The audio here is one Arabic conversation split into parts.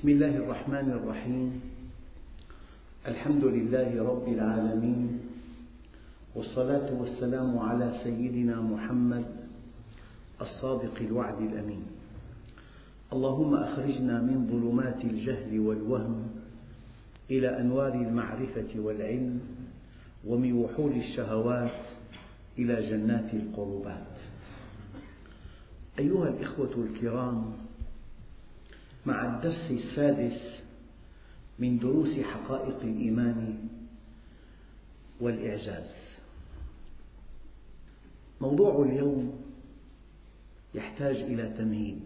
بسم الله الرحمن الرحيم. الحمد لله رب العالمين، والصلاة والسلام على سيدنا محمد الصادق الوعد الأمين. اللهم أخرجنا من ظلمات الجهل والوهم إلى أنوار المعرفة والعلم، ومن وحول الشهوات إلى جنات القربات. أيها الإخوة الكرام، مع الدرس السادس من دروس حقائق الإيمان والإعجاز. موضوع اليوم يحتاج إلى تمهيد.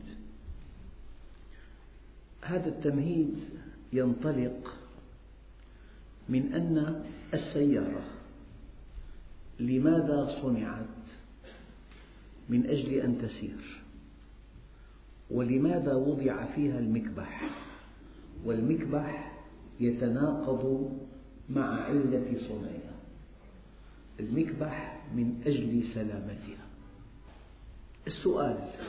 هذا التمهيد ينطلق من أن السيارة لماذا صنعت؟ من أجل أن تسير. ولماذا وضع فيها المكبح؟ والمكبح يتناقض مع علة صنعها. المكبح من أجل سلامتها. السؤال: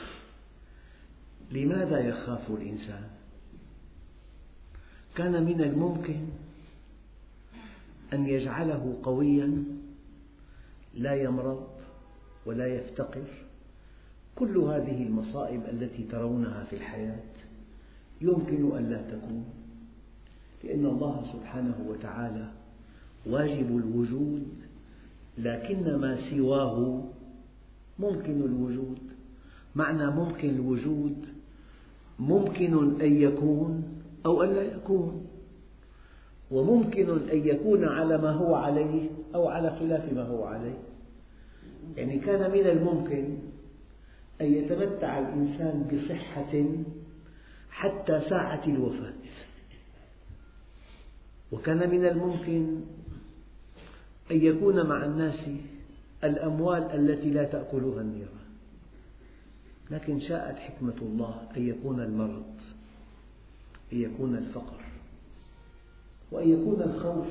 لماذا يخاف الإنسان؟ كان من الممكن أن يجعله قوياً لا يمرض ولا يفتقر. كل هذه المصائب التي ترونها في الحياة يمكن أن لا تكون، لأن الله سبحانه وتعالى واجب الوجود، لكن ما سواه ممكن الوجود. معنى ممكن الوجود ممكن أن يكون أو أن لا يكون، وممكن أن يكون على ما هو عليه أو على خلاف ما هو عليه. يعني كان من الممكن أن يتمتع الإنسان بصحة حتى ساعة الوفاة، وكان من الممكن أن يكون مع الناس الأموال التي لا تأكلها النيران، لكن شاءت حكمة الله أن يكون المرض، أن يكون الفقر، وأن يكون الخوف.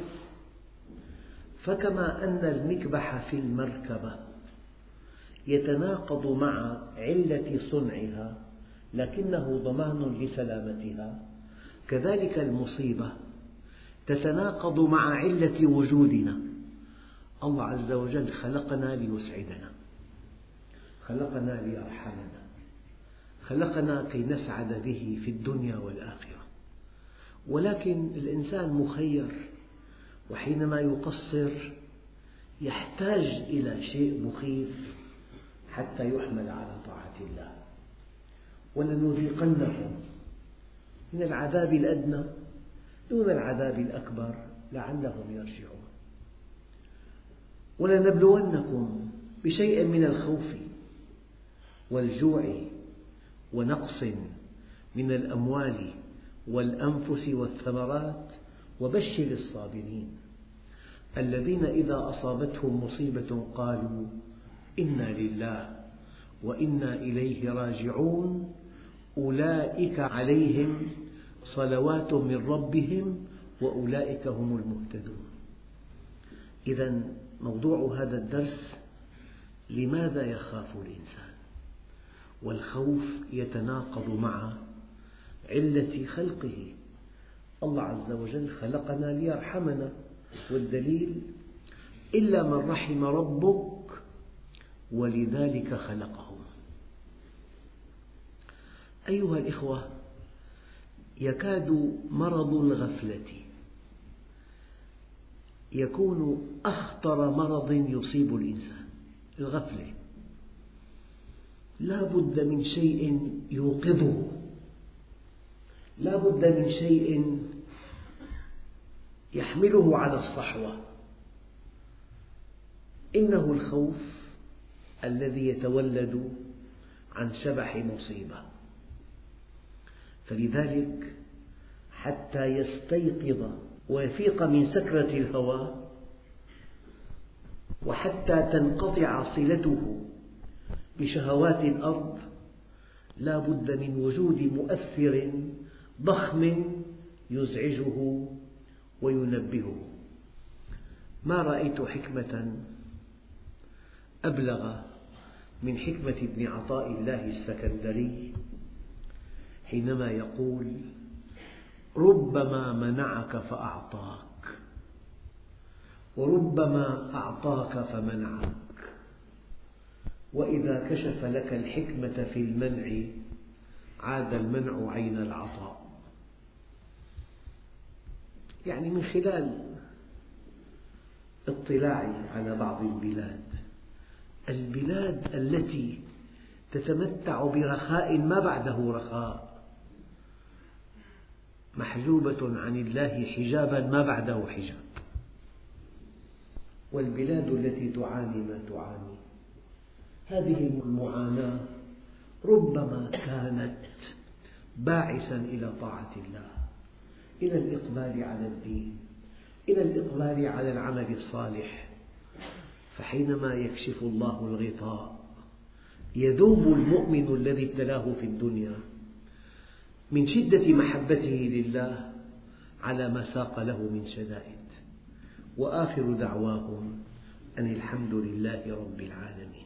فكما أن المكبح في المركبة يتناقض مع علة صنعها لكنه ضمان لسلامتها، كذلك المصيبة تتناقض مع علة وجودنا. الله عز وجل خلقنا ليسعدنا، خلقنا ليرحمنا، خلقنا كي نسعد به في الدنيا والآخرة. ولكن الإنسان مخير، وحينما يقصر يحتاج إلى شيء مخيف حتى يحمل على طاعة الله. ولنذيقنهم من العذاب الأدنى دون العذاب الأكبر لعلهم يرجعون. ولنبلونكم بشيء من الخوف والجوع ونقص من الأموال والأنفس والثمرات وبشر الصابرين الذين إذا أصابتهم مصيبة قالوا إنا لله وإنا إليه راجعون أولئك عليهم صلوات من ربهم وأولئك هم المهتدون. إذن موضوع هذا الدرس: لماذا يخاف الإنسان؟ والخوف يتناقض مع علة خلقه. الله عز وجل خلقنا ليرحمنا، والدليل: إلا من رحم ربك ولذلك خلقهم. أيها الإخوة، يكاد مرض الغفلة يكون أخطر مرض يصيب الإنسان. الغفلة لا بد من شيء يوقظه، لا بد من شيء يحمله على الصحوة. إنه الخوف الذي يتولد عن شبح مصيبة. فلذلك حتى يستيقظ ويفيق من سكرة الهوى، وحتى تنقطع صلته بشهوات الأرض، لا بد من وجود مؤثر ضخم يزعجه وينبهه. ما رأيت حكمة أبلغ من حكمة ابن عطاء الله السكندري حينما يقول: ربما منعك فأعطاك، وربما أعطاك فمنعك، وإذا كشف لك الحكمة في المنع عاد المنع عين العطاء. يعني من خلال اطلاعي على بعض البلاد التي تتمتع برخاء ما بعده رخاء، محجوبة عن الله حجابا ما بعده حجاب، والبلاد التي تعاني ما تعاني، هذه المعاناة ربما كانت باعثا إلى طاعة الله، إلى الإقبال على الدين، إلى الإقبال على العمل الصالح. فحينما يكشف الله الغطاء يذوب المؤمن الذي ابتلاه في الدنيا من شدة محبته لله على ما ساق له من شدائد، وآخر دعواهم أن الحمد لله رب العالمين.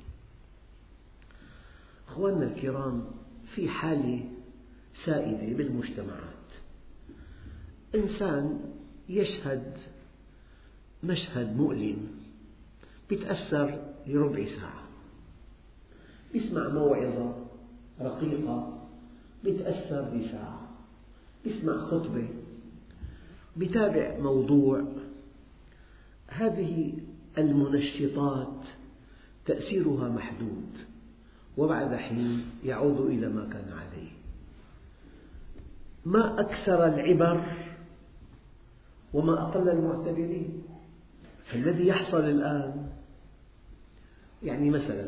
أخواننا الكرام، في حالة سائدة بالمجتمعات، إنسان يشهد مشهد مؤلم يتأثر لربع ساعة، يسمع موعظة رقيقة يتأثر لساعة، يسمع خطبة، يتابع موضوع. هذه المنشطات تأثيرها محدود، وبعد حين يعود إلى ما كان عليه. ما أكثر العبر وما أقل المعتبرين. فالذي يحصل الآن، يعني مثلا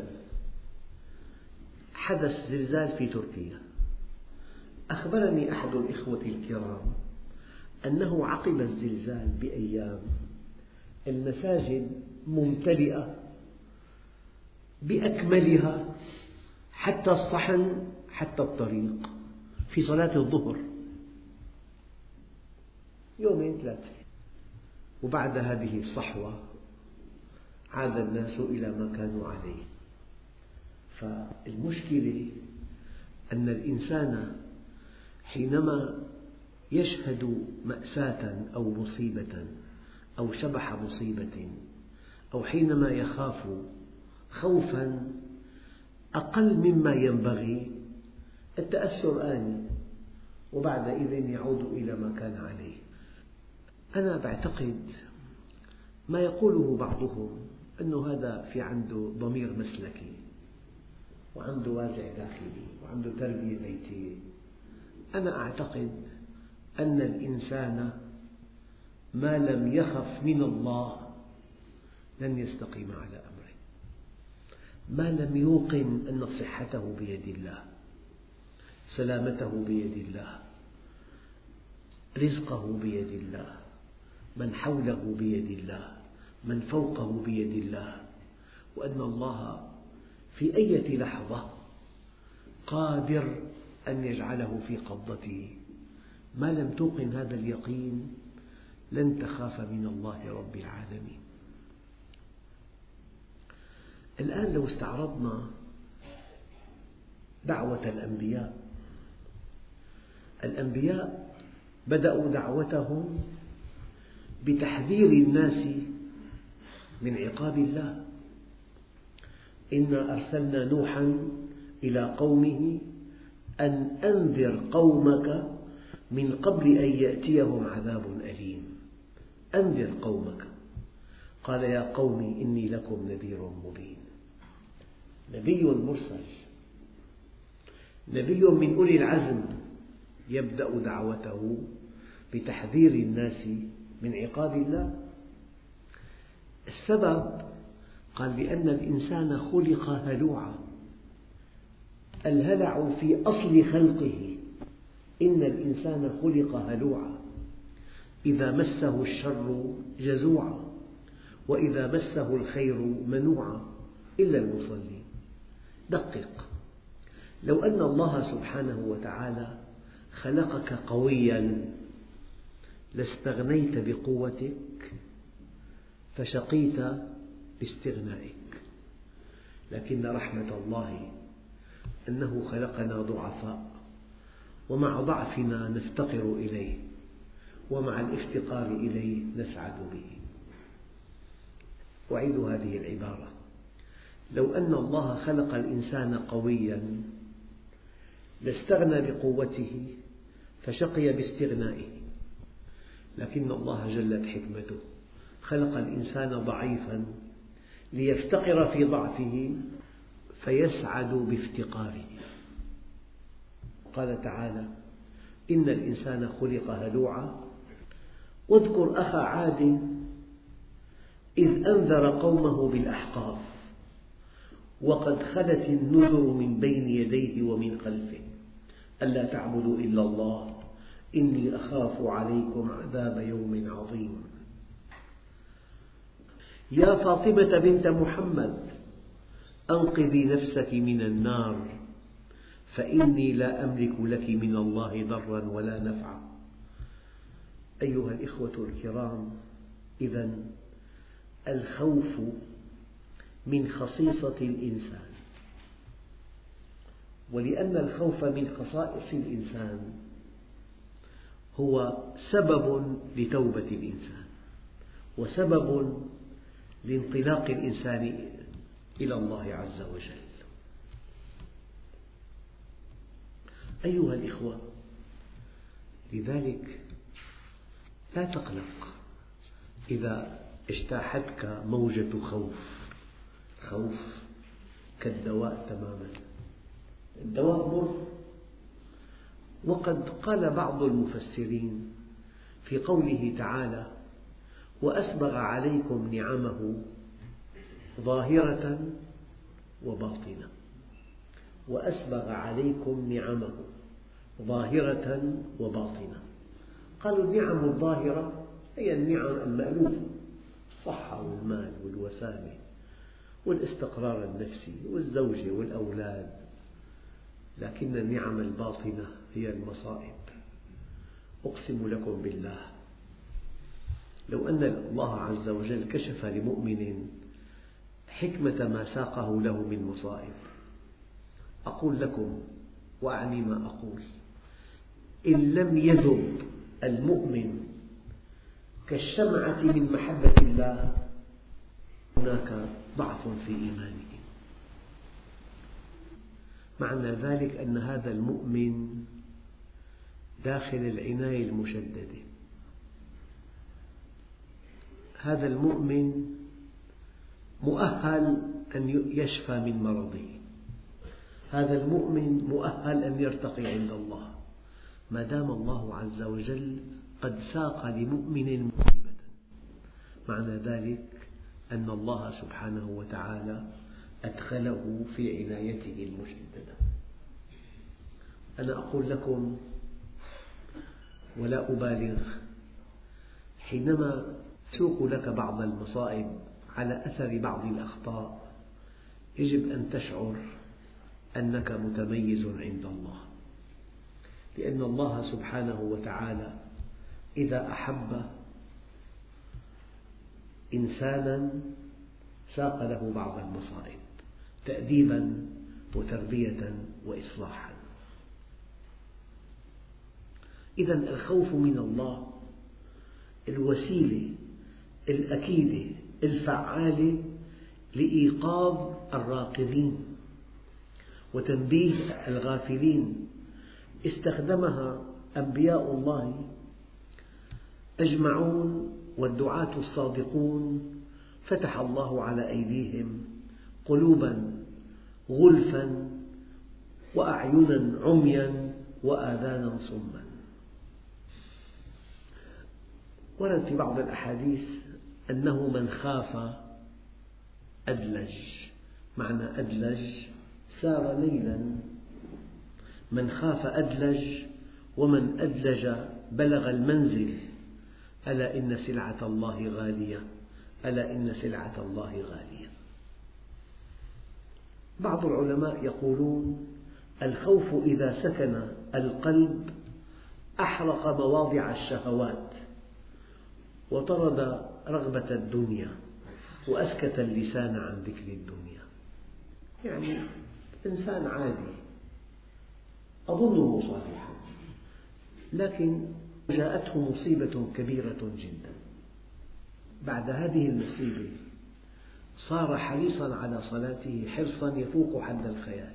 حدث زلزال في تركيا، أخبرني أحد الإخوة الكرام أنه عقب الزلزال بأيام المساجد ممتلئة بأكملها، حتى الصحن حتى الطريق، في صلاة الظهر، يومين ثلاثة. وبعد هذه الصحوة عاد الناس إلى ما كانوا عليه. فالمشكلة أن الإنسان حينما يشهد مأساة أو مصيبة أو شبح مصيبة، أو حينما يخاف خوفا أقل مما ينبغي، التأثر آني، وبعد إذن يعود إلى ما كان عليه. أنا أعتقد ما يقوله بعضهم أنه هذا في عنده ضمير مسلكي، وعنده وازع داخلي، وعنده تربية بيتية. أنا أعتقد أن الإنسان ما لم يخف من الله لن يستقيم على أمره، ما لم يوقن أن صحته بيد الله، سلامته بيد الله، رزقه بيد الله، من حوله بيد الله، من فوقه بيد الله، وأن الله في أي لحظة قادر أن يجعله في قبضته. ما لم توقن هذا اليقين لن تخاف من الله رب العالمين. الآن لو استعرضنا دعوة الأنبياء بدأوا دعوتهم بتحذير الناس من عقاب الله. إنا أرسلنا نوحا إلى قومه أن أنذر قومك من قبل أن يأتيهم عذاب أليم. أنذر قومك، قال يا قوم إني لكم نذير مبين. نبي مرسل، نبي من أولي العزم، يبدأ دعوته بتحذير الناس من عقاب الله. السبب قال لأن الإنسان خلق هلوعا. الهلع في أصل خلقه، إن الإنسان خلق هلوعا، إذا مسه الشر جزوعا، وإذا مسه الخير منوعا، إلا المصلين. دقق، لو أن الله سبحانه وتعالى خلقك قويا لاستغنيت بقوتك فشقيت باستغنائك، لكن رحمة الله أنه خلقنا ضعفاء، ومع ضعفنا نفتقر إليه، ومع الافتقار إليه نسعد به. أعيد هذه العبارة: لو أن الله خلق الإنسان قوياً لاستغنى بقوته فشقي باستغنائه، لكن الله جلت حكمته خلق الإنسان ضعيفاً ليفتقر في ضعفه فيسعد بافتقاره. قال تعالى: إن الإنسان خلق هلوعا. واذكر أخا عاد إذ أنذر قومه بالأحقاف وقد خلت النذر من بين يديه ومن خلفه ألا تعبدوا إلا الله إني أخاف عليكم عذاب يوم عظيم. يا فاطمة بنت محمد أنقذي نفسك من النار فإني لا أملك لك من الله ضرا ولا نفعا. أيها الإخوة الكرام، إذن الخوف من خصيصة الإنسان، ولأن الخوف من خصائص الإنسان هو سبب لتوبة الإنسان وسبب لانطلاق الإنسان إلى الله عز وجل. أيها الإخوة، لذلك لا تقلق إذا اجتاحتك موجة خوف. الخوف كالدواء تماما، الدواء مر. وقد قال بعض المفسرين في قوله تعالى: وأسبغ عليكم نعمه ظاهرة وباطنة. وأسبغ عليكم نعمه ظاهرة وباطنة. قالوا النعم الظاهرة هي النعم المألوفة: الصحة والمال والوسامة والاستقرار النفسي والزوجة والأولاد. لكن النعم الباطنة هي المصائب. أقسم لكم بالله لو أن الله عز وجل كشف لمؤمن حكمة ما ساقه له من مصائب، أقول لكم وأعني ما أقول: إن لم يذب المؤمن كالشمعة من محبة الله هناك ضعف في إيمانه. معنى ذلك أن هذا المؤمن داخل العناية المشددة. هذا المؤمن مؤهل أن يشفى من مرضه. هذا المؤمن مؤهل أن يرتقي عند الله ما دام الله عز وجل قد ساق لمؤمن مصيبة. معنى ذلك أن الله سبحانه وتعالى أدخله في عنايته المشددة. أنا أقول لكم ولا أبالغ، حينما تسوق لك بعض المصائب على أثر بعض الأخطاء يجب أن تشعر أنك متميز عند الله، لأن الله سبحانه وتعالى إذا أحب إنسانا ساق له بعض المصائب تأديبا وتربية وإصلاحا. إذن الخوف من الله الوسيلة الأكيدة الفعالة لإيقاظ الراقدين وتنبيه الغافلين، استخدمها أنبياء الله أجمعون والدعاة الصادقون. فتح الله على أيديهم قلوبا غلفا وأعينا عميا وآذانا صما. ورد في بعض الأحاديث أنه من خاف أدلج. معنى أدلج سار ليلا. من خاف أدلج، ومن أدلج بلغ المنزل. ألا إن سلعة الله غالية، ألا إن سلعة الله غالية. بعض العلماء يقولون الخوف إذا سكن القلب أحرق مواضع الشهوات وطرد رغبة الدنيا وأسكت اللسان عن ذكر الدنيا. يعني إنسان عادي أظنه صالحا، لكن جاءته مصيبة كبيرة جدا. بعد هذه المصيبة صار حريصا على صلاته حرصا يفوق حد الخيال،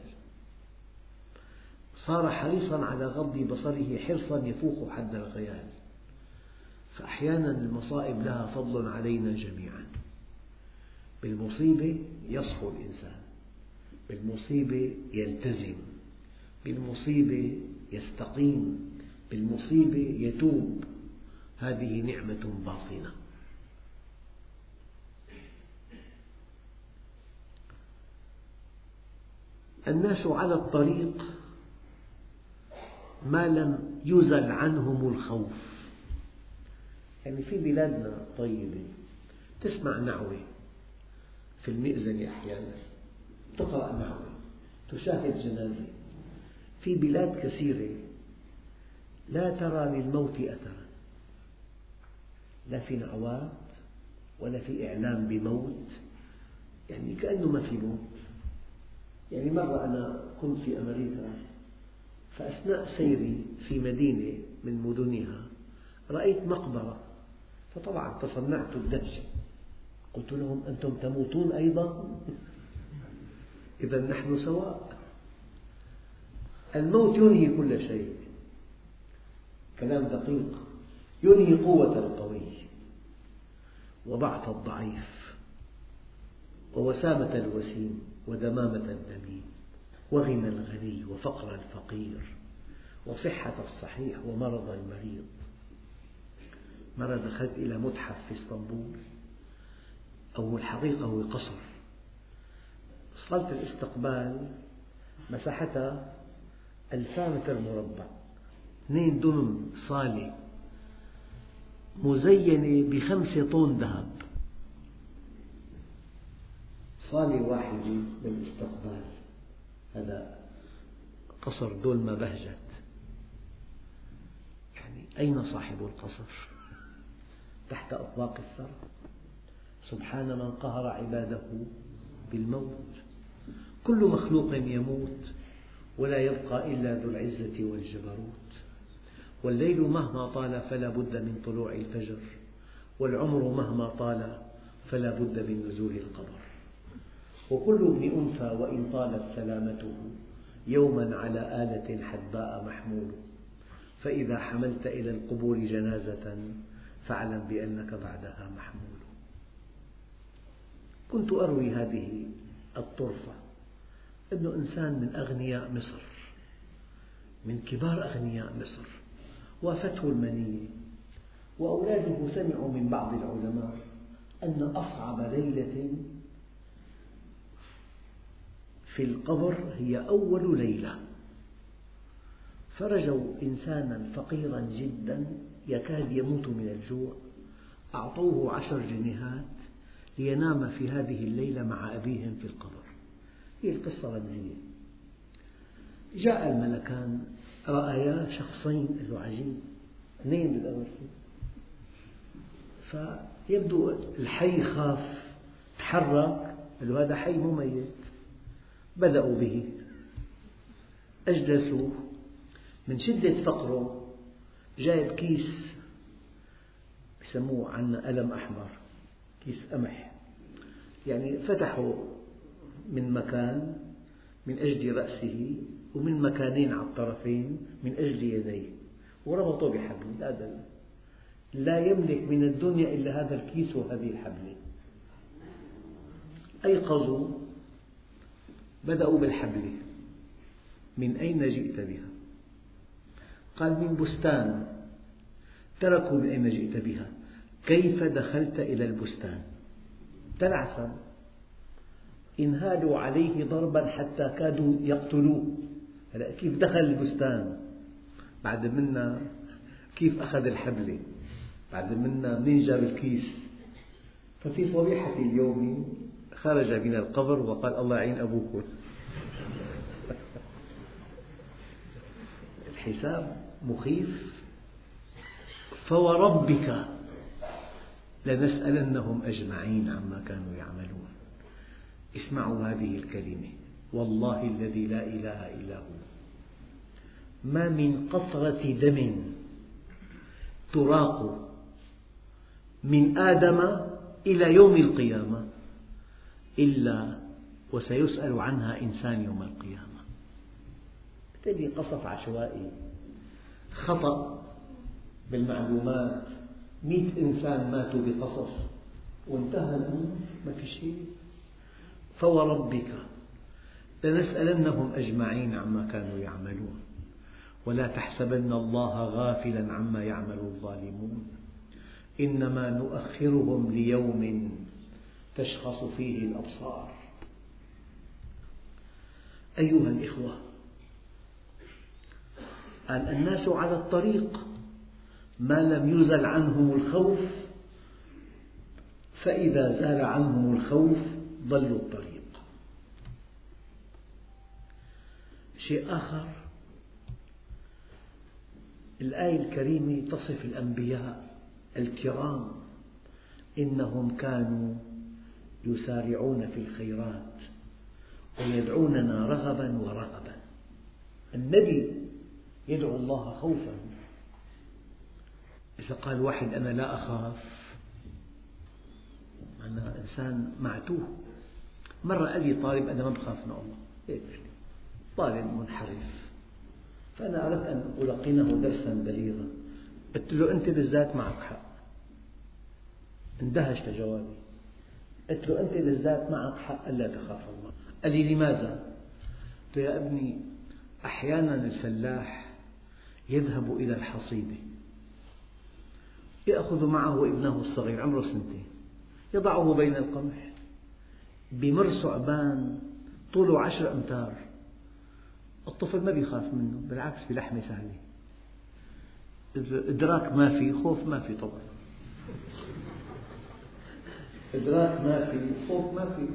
صار حريصا على غض بصره حرصا يفوق حد الخيال. فأحيانا المصائب لها فضل علينا جميعا. بالمصيبة يصحو الإنسان، بالمصيبة يلتزم، بالمصيبة يستقيم، بالمصيبة يتوب. هذه نعمة باطنة. الناس على الطريق ما لم يزل عنهم الخوف. يعني في بلادنا طيبة تسمع نعوة في المئذنة أحيانا، تقرأ نعوة، تشاهد جنازة. في بلاد كثيرة لا ترى للموت أثرا، لا في نعوات ولا في إعلام بموت، يعني كأنه ما في موت. يعني مرة أنا كنت في أمريكا، فأثناء سيري في مدينة من مدنها رأيت مقبرة، فطبعا تصنعت الدهشة، قلت لهم أنتم تموتون أيضا؟ إذا نحن سواء. الموت ينهي كل شيء، كلام دقيق، ينهي قوة القوي وضعف الضعيف ووسامة الوسيم ودمامة الدميم وغنى الغني وفقر الفقير وصحة الصحيح ومرض المريض. مرة دخلت إلى متحف في اسطنبول، أو الحقيقة هو قصر، صالة الاستقبال مساحتها 2000 متر مربع، 2 دمم صالة مزينة ب5 طن ذهب، صالة واحدة للاستقبال. هذا قصر دولما بهجت. يعني أين صاحب القصر؟ تحت أطباق الثرى. سبحان من قهر عباده بالموت. كل مخلوق يموت ولا يبقى إلا ذو العزة والجبروت. والليل مهما طال فلا بد من طلوع الفجر، والعمر مهما طال فلا بد من نزول القبر. وكل ابن أنثى وإن طالت سلامته يوما على آلة حدباء محمول. فإذا حملت إلى القبور جنازة فاعلم بأنك بعدها محمول. كنت أروي هذه الطرفة، أن إنسان من أغنياء مصر، من كبار أغنياء مصر، وافته المنية، وأولاده سمعوا من بعض العلماء أن أصعب ليلة في القبر هي أول ليلة، فرجوا إنسانا فقيرا جدا يكاد يموت من الجوع، أعطوه 10 جنيهات لينام في هذه الليلة مع أبيهم في القبر. هي القصة رمزية. جاء الملكان رأيا شخصين، قال له عجيب، 2 بالأمر، فيبدو الحي خاف تحرك، قال له هذا حي مو ميت. بدأوا به، أجلسوه، من شدة فقره جايب كيس يسموه عنا قلم أحمر، كيس قمح، يعني فتحوا من مكان من أجل رأسه ومن مكانين على الطرفين من أجل يديه، وربطوا بحبل. لا يملك من الدنيا إلا هذا الكيس وهذه الحبلة. أيقظوا، بدأوا بالحبلة. من أين جئت بها؟ قال من بستان. تركوا من أين جئت بها؟ كيف دخلت إلى البستان؟ تلعثم، انهالوا عليه ضربا حتى كادوا يقتلوه. هلأ كيف دخل البستان؟ بعد منا كيف أخذ الحبلة؟ بعد منا منين جاب الكيس؟ ففي صبيحة اليوم خرج من القبر وقال الله يعين أبوكم. الحساب مخيف. فوربك لنسألنهم أجمعين عما كانوا يعملون. اسمعوا هذه الكلمة، والله الذي لا إله إلا هو، ما من قطرة دم تراق من آدم إلى يوم القيامة إلا وسيسأل عنها إنسان يوم القيامة. بالتالي قصف عشوائي، خطأ بالمعلومات، 100 إنسان ماتوا بقصف وانتهى الأمر، ما في شيء. فوربك لنسألنهم أجمعين عما كانوا يعملون ولا تحسبن الله غافلا عما يعمل الظالمون إنما نؤخرهم ليوم تشخص فيه الأبصار. أيها الإخوة، الناس على الطريق ما لم يزل عنهم الخوف، فإذا زال عنهم الخوف ضلوا الطريق. شيء آخر، الآية الكريمة تصف الأنبياء الكرام إنهم كانوا يسارعون في الخيرات ويدعوننا رغبا ورهبا. النبي يدعو الله خوفا. إذا قال واحد أنا لا أخاف، أنا إنسان معتوه. مرة قال لي طالب أنا ما بخاف من الله، هيك طالب منحرف، فأنا أردت أن ألقنه درسا بليغا، قلت له أنت بالذات معك حق. اندهش لجوابي، قلت له أنت بالذات معك حق ألا تخاف الله. قال لي لماذا؟ قلت له يا ابني أحيانا الفلاح يذهب إلى الحصيدة يأخذ معه ابنه الصغير عمره 2 سنين، يضعه بين القمح، بمر ثعبان طوله 10 أمتار، الطفل ما بيخاف منه، بالعكس بلحمة سهلة. إدراك ما في، خوف ما في طبعا، إدراك ما في، خوف ما في.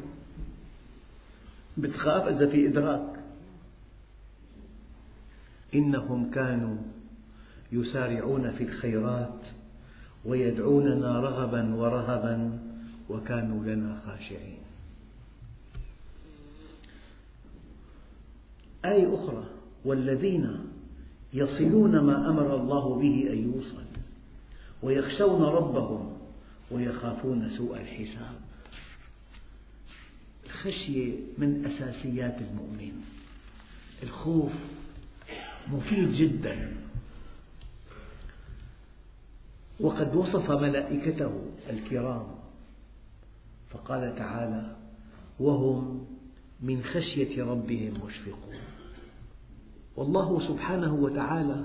بتخاف إذا في إدراك. إنهم كانوا يسارعون في الخيرات ويدعوننا رغبا ورهبا وكانوا لنا خاشعين. آية أخرى، والذين يصلون ما أمر الله به أن يوصل ويخشون ربهم ويخافون سوء الحساب. الخشية من أساسيات المؤمن، الخوف مفيد جدا. وقد وصف ملائكته الكرام فقال تعالى وهم من خشية ربهم مشفقون. والله سبحانه وتعالى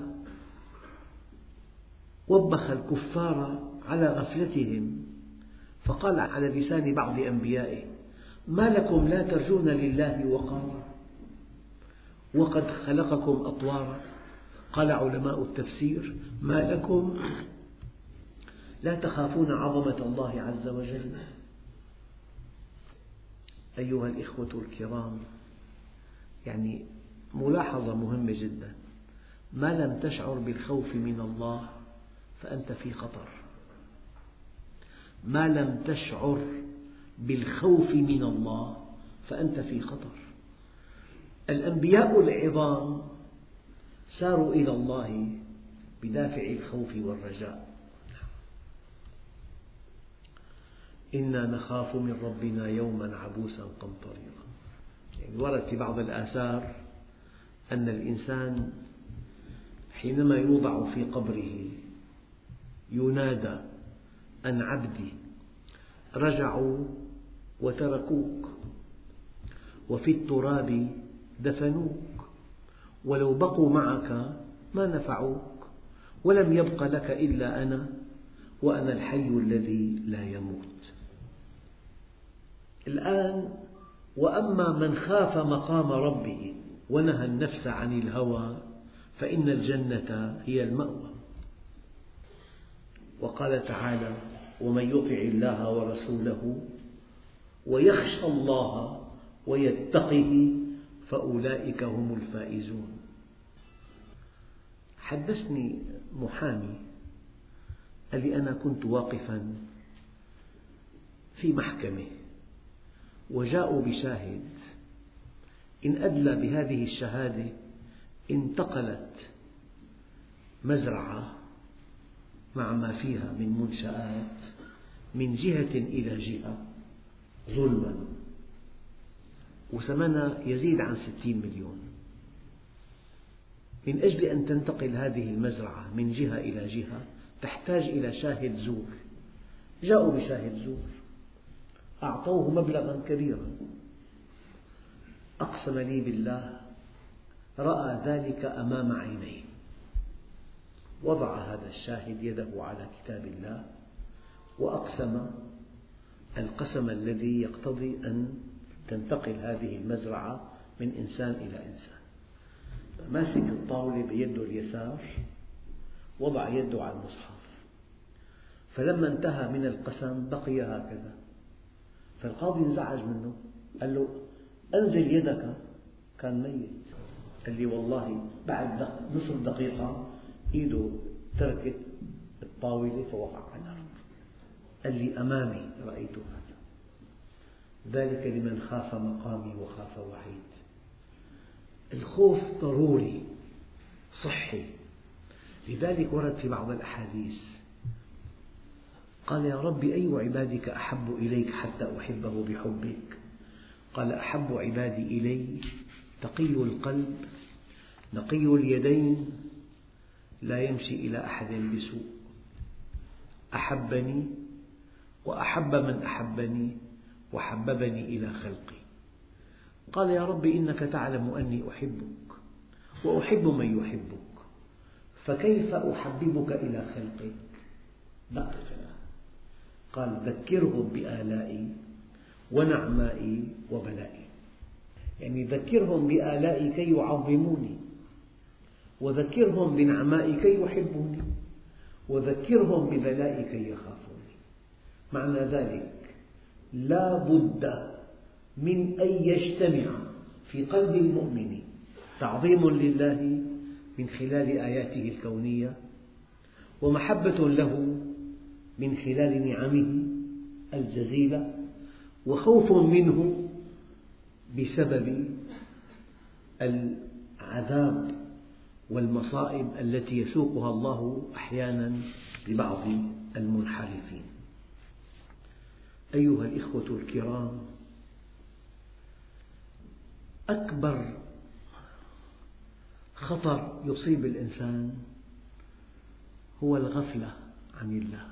وبخ الكفار على غفلتهم فقال على لسان بعض أنبيائه ما لكم لا ترجون لله وقارا وقد خلقكم أطوارا. قال علماء التفسير ما لكم لا تخافون عظمة الله عز وجل. أيها الإخوة الكرام، يعني ملاحظة مهمة جدا، ما لم تشعر بالخوف من الله فأنت في خطر. ما لم تشعر بالخوف من الله فأنت في خطر. الأنبياء العظام ساروا إلى الله بدافع الخوف والرجاء. إنا نخاف من ربنا يوما عبوسا قمطريرا. يعني ورد في بعض الآثار أن الإنسان حينما يوضع في قبره ينادى أن عبدي رجعوا وتركوك وفي التراب دفنوك ولو بقوا معك ما نفعوك ولم يبق لك إلا أنا وأنا الحي الذي لا يموت. الآن وأما من خاف مقام ربه ونهى النفس عن الهوى فإن الجنة هي المأوى. وقال تعالى ومن يطع الله ورسوله ويخشى الله ويتقه فأولئك هم الفائزون. حدثني محامي قال لي أنا كنت واقفا في محكمة وجاءوا بشاهد إن أدلى بهذه الشهادة انتقلت مزرعة مع ما فيها من منشآت من جهة إلى جهة ظلما، وثمنها يزيد عن 60 مليون. من أجل أن تنتقل هذه المزرعة من جهة إلى جهة تحتاج إلى شاهد زور. جاءوا بشاهد زور، أعطوه مبلغا كبيرا، أقسم لي بالله رأى ذلك أمام عينيه، وضع هذا الشاهد يده على كتاب الله وأقسم القسم الذي يقتضي أن تنتقل هذه المزرعة من إنسان إلى إنسان. ماسك الطاولة بيده اليسار، وضع يده على المصحف، فلما انتهى من القسم بقي هكذا، فالقاضي انزعج منه، قال له أنزل يدك، كان ميت. قال لي والله بعد نصف دقيقة إيده تركت الطاولة فوقع على الأرض. قال لي أمامي رأيت هذا، ذلك لمن خاف مقامي وخاف وعيد. الخوف ضروري صحي، لذلك ورد في بعض الأحاديث قال يا رب أي عبادك أحب إليك حتى أحبه بحبك؟ قال أحب عبادي إلي تقي القلب نقي اليدين لا يمشي إلى أحد بسوء، أحبني وأحب من أحبني وحببني إلى خلقي. قال يا رب إنك تعلم أني أحبك وأحب من يحبك، فكيف أحببك إلى خلقك؟ دقق. قال ذكرهم بآلائي ونعمائي وبلائي، يعني ذكرهم بآلائي كي يعظموني، وذكرهم بنعمائي كي يحبوني، وذكرهم ببلائي كي يخافوني. معنى ذلك لا بد من أن يجتمع في قلب المؤمن تعظيم لله من خلال آياته الكونية، ومحبة له من خلال نعمه الجزيلة، وخوف منه بسبب العذاب والمصائب التي يسوقها الله أحيانا لبعض المنحرفين. أيها الإخوة الكرام، أكبر خطر يصيب الإنسان هو الغفلة عن الله،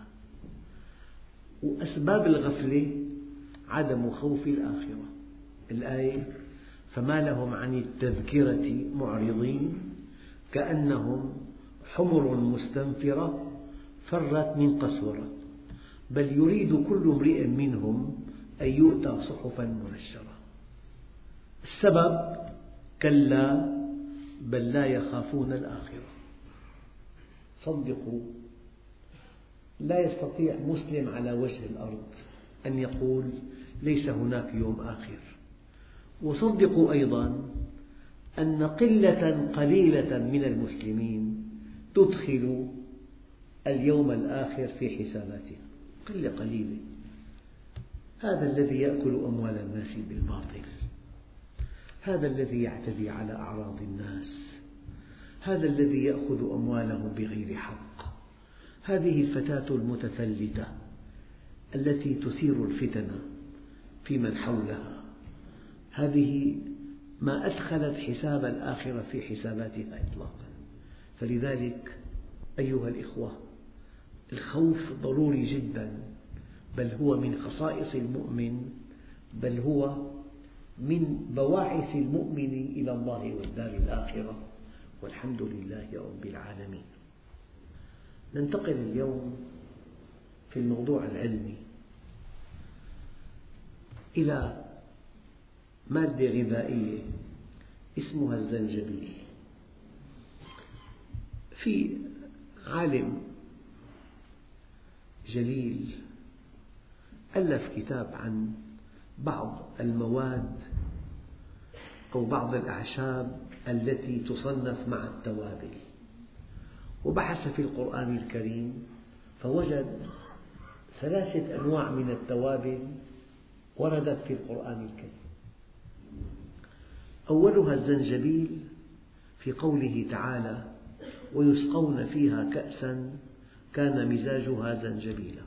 وأسباب الغفلة عدم خوف الآخرة. الآية فما لهم عن التذكرة معرضين كأنهم حمر مستنفرة فرت من قسورة بل يريد كل امرئ منهم أن يؤتى صحفا منشرة. السبب كلا بل لا يخافون الآخرة. صدقوا، لا يستطيع مسلم على وجه الأرض أن يقول ليس هناك يوم آخر. وصدقوا أيضا أن قلة قليلة من المسلمين تدخل اليوم الآخر في حساباتها، قلة قليلة. هذا الذي يأكل أموال الناس بالباطل، هذا الذي يعتدي على أعراض الناس، هذا الذي يأخذ أموالهم بغير حق، هذه الفتاة المتفلتة التي تثير الفتن في من حولها، هذه ما أدخلت حساب الآخرة في حساباتها إطلاقا. فلذلك أيها الإخوة، الخوف ضروري جدا، بل هو من خصائص المؤمن، بل هو من بواعث المؤمن إلى الله والدار الآخرة، والحمد لله رب العالمين. ننتقل اليوم في الموضوع العلمي إلى مادة غذائية اسمها الزنجبيل. في عالم جليل ألف كتاب عن بعض المواد أو بعض الأعشاب التي تصنف مع التوابل، وبحث في القرآن الكريم فوجد 3 أنواع من التوابل وردت في القرآن الكريم. أولها الزنجبيل في قوله تعالى ويسقون فيها كأسا كان مزاجها زنجبيلا.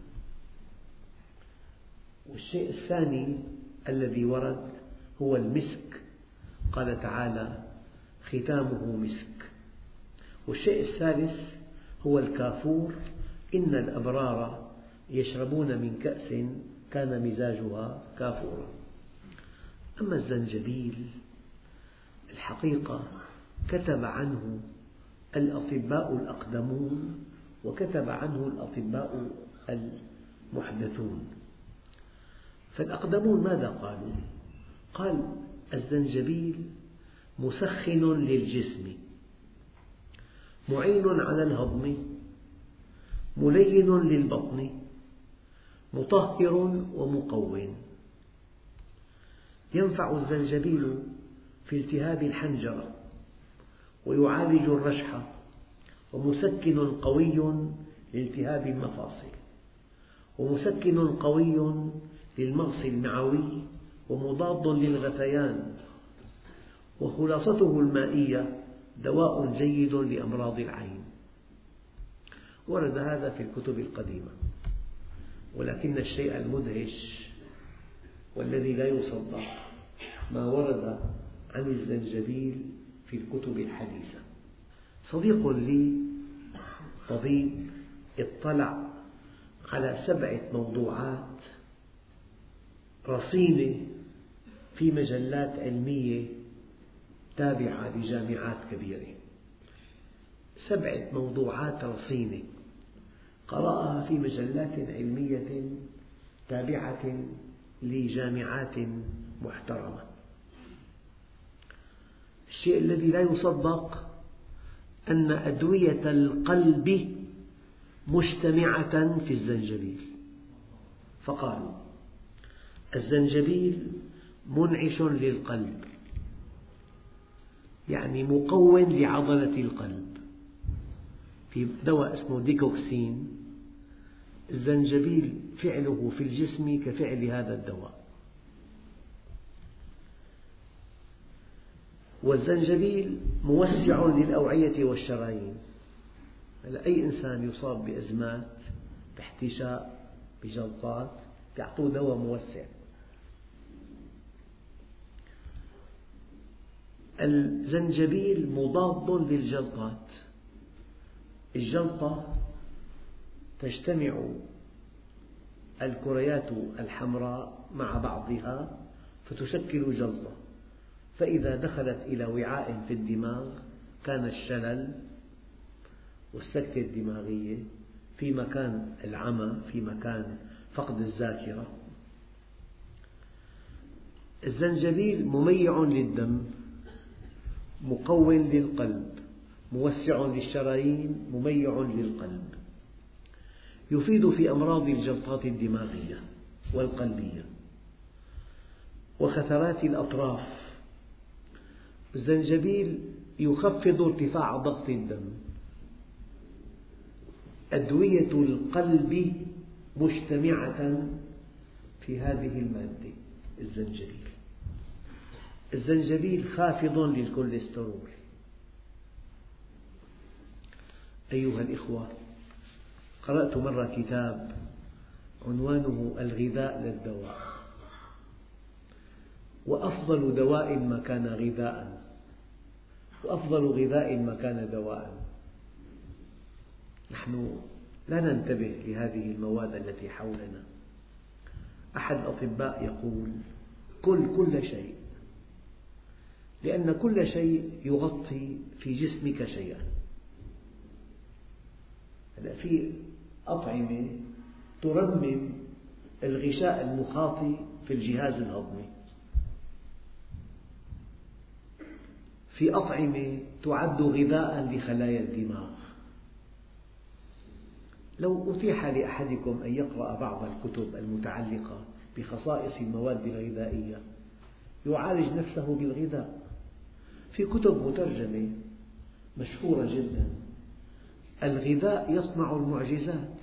والشيء الثاني الذي ورد هو المسك، قال تعالى ختامه مسك. والشيء الثالث هو الكافور، إن الأبرار يشربون من كأس كان مزاجها كافورا. أما الزنجبيل الحقيقة كتب عنه الأطباء الأقدمون وكتب عنه الأطباء المحدثون. فالأقدمون ماذا قالوا؟ قال الزنجبيل مسخن للجسم، معين على الهضم، ملين للبطن، مطهر ومقوٍ. ينفع الزنجبيل في التهاب الحنجرة، ويعالج الرشح، ومسكن قوي لالتهاب المفاصل، ومسكن قوي للمغص المعوي، ومضاد للغثيان، وخلاصته المائية دواء جيد لأمراض العين. ورد هذا في الكتب القديمة، ولكن الشيء المدهش والذي لا يصدق ما ورد عن الزنجبيل في الكتب الحديثة. صديق لي طبيب اطلع على 7 موضوعات رصينة في مجلات علمية تابعة لجامعات كبيرة، 7 موضوعات رصينة قرأها في مجلات علمية تابعة لجامعات محترمة. الشيء الذي لا يصدق أن أدوية القلب مجتمعة في الزنجبيل، فقالوا الزنجبيل منعش للقلب، يعني مقوٍ لعضلة القلب. في دواء اسمه ديكوكسين، الزنجبيل فعله في الجسم كفعل هذا الدواء. والزنجبيل موسع للأوعية والشرايين. أي إنسان يصاب بأزمات، باحتشاء، بجلطات، يعطوه دواء موسع. الزنجبيل مضاد للجلطات. الجلطة تجتمع الكريات الحمراء مع بعضها فتشكل جلطة، فإذا دخلت إلى وعاء في الدماغ كان الشلل والسكتة الدماغية، في مكان العمى، في مكان فقد الذاكرة. الزنجبيل مميع للدم، مقوٍ للقلب، موسع للشرايين، مميع للقلب. يفيد في أمراض الجلطات الدماغية والقلبية وخثرات الأطراف. الزنجبيل يخفض ارتفاع ضغط الدم. أدوية القلب مجتمعة في هذه المادة الزنجبيل. الزنجبيل خافض للكوليسترول. أيها الإخوة، قرأت مرة كتاب عنوانه الغذاء للدواء، وأفضل دواء ما كان غذاء، وأفضل غذاء ما كان دواء. نحن لا ننتبه لهذه المواد التي حولنا. أحد الأطباء يقول كل كل شيء، لأن كل شيء يغطي في جسمك شيئا. في أطعمة ترمم الغشاء المخاطي في الجهاز الهضمي، في أطعمة تعد غذاء لخلايا الدماغ. لو أتيح لأحدكم أن يقرأ بعض الكتب المتعلقة بخصائص المواد الغذائية يعالج نفسه بالغذاء. في كتب مترجمة مشهورة جدا، الغذاء يصنع المعجزات،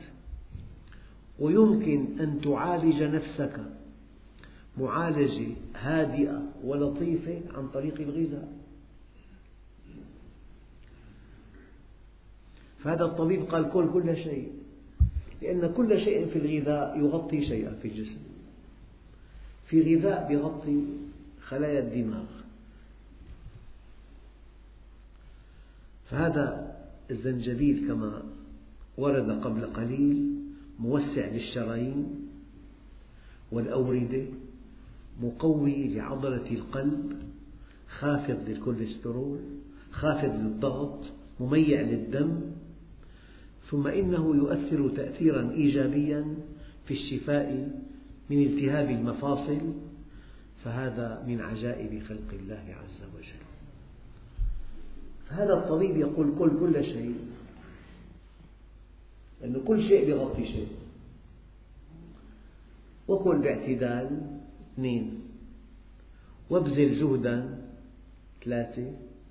ويمكن أن تعالج نفسك معالجة هادئة ولطيفة عن طريق الغذاء. فهذا الطبيب قال كل كل شيء، لأن كل شيء في الغذاء يغطي شيئا في الجسم. في غذاء يغطي خلايا الدماغ، فهذا الزنجبيل كما ورد قبل قليل موسع للشرايين والأوردة، مقوي لعضلة القلب، خافض للكوليسترول، خافض للضغط، مميع للدم، ثم إنه يؤثر تأثيرا إيجابيا في الشفاء من التهاب المفاصل، فهذا من عجائب خلق الله عز وجل. فهذا الطبيب يقول كل كل شيء، لأن كل شيء يغطي شيء. وكل باعتدال 2، وابذل جهدا 3،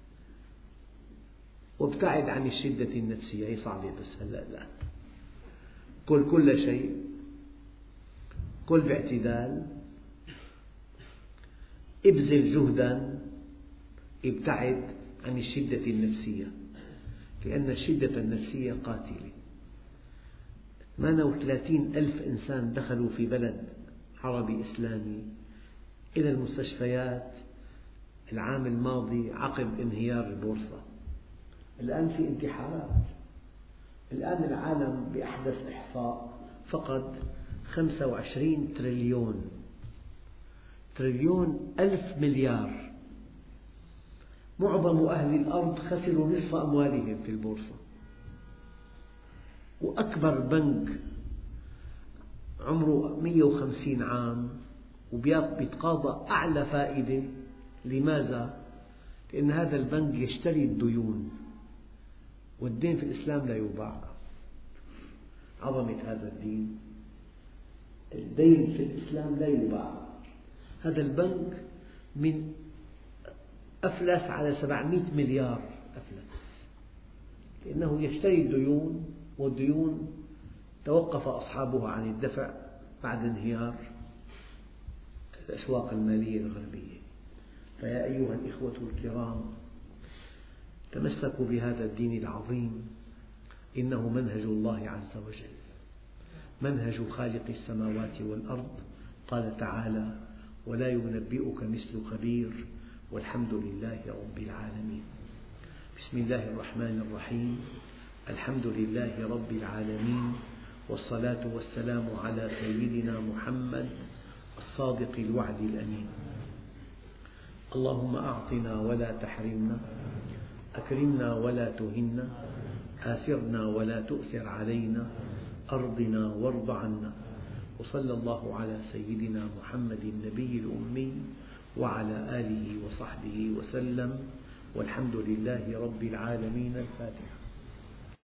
وابتعد عن الشدة النفسية. هي صعبة بس هلأ لا. كل كل شيء، كل باعتدال، ابذل جهدا، ابتعد عن الشدة النفسية، لأن الشدة النفسية قاتلة. 38 ألف إنسان دخلوا في بلد عربي إسلامي إلى المستشفيات العام الماضي عقب انهيار البورصة. الآن في انتحارات. الآن العالم بأحدث إحصاء فقد 25 تريليون ألف مليار. معظم أهل الأرض خسروا نصف أموالهم في البورصة. وأكبر بنك عمره 150 عام وبيتقاضى أعلى فائدة. لماذا؟ لأن هذا البنك يشتري الديون، والدين في الإسلام لا يباع. عظمة هذا الدين، الدين في الإسلام لا يباع. هذا البنك من أفلس على 700 مليار أفلس، لأنه يشتري الديون، والديون توقف أصحابها عن الدفع بعد انهيار الأسواق المالية الغربية. فيا أيها الإخوة الكرام، تمسكوا بهذا الدين العظيم، إنه منهج الله عز وجل، منهج خالق السماوات والأرض. قال تعالى: ولا ينبئك مثل خبير، والحمد لله رب العالمين. بسم الله الرحمن الرحيم. الحمد لله رب العالمين، والصلاة والسلام على سيدنا محمد الصادق الوعد الأمين. اللهم أعطنا ولا تحرمنا، أكرمنا ولا تهنا، آثرنا ولا تؤثر علينا، أرضنا وارض عنا. وصلى الله على سيدنا محمد النبي الأمي وعلى آله وصحبه وسلم، والحمد لله رب العالمين. الفاتحة.